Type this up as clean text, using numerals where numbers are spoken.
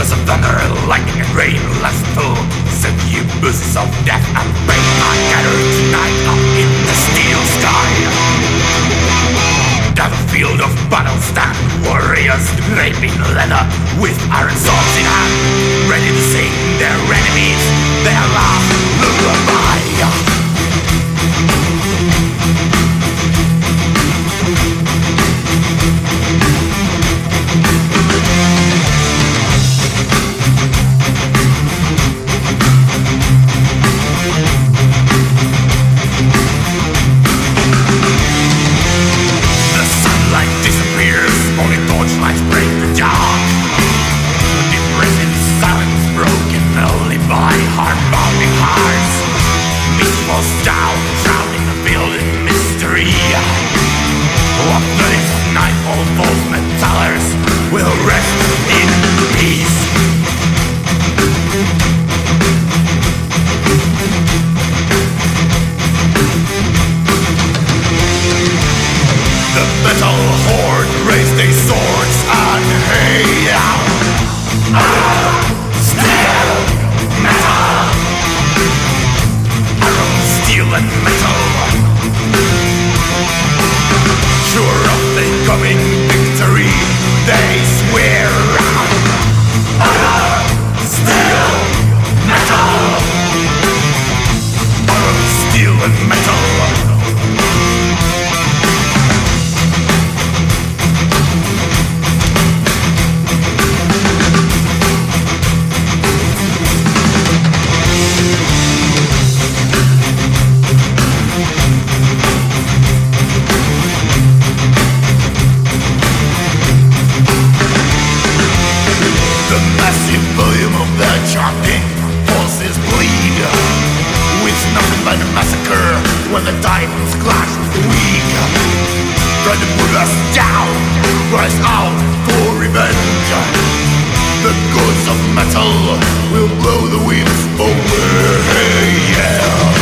Bursts of thunder, lightning and rain, last full send you buzzes of death and pain are gathered tonight up in the steel sky. Down the field of battle stand warriors draped in leather with iron swords in hand, ready to sing their enemies their last lullaby. Down, drowning the field in mystery. What this night all false metallers will rest in peace. The metal horde raised their swords and hail. Steel, metal, steel and metal, sure of the coming victory, they swear. Steel, metal, steel and metal. The massive volume of their chanting forces bleed, with nothing but a massacre when the titans clash with the weak. Try to put us down, cries out for revenge. The gods of metal will blow the winds over, yeah.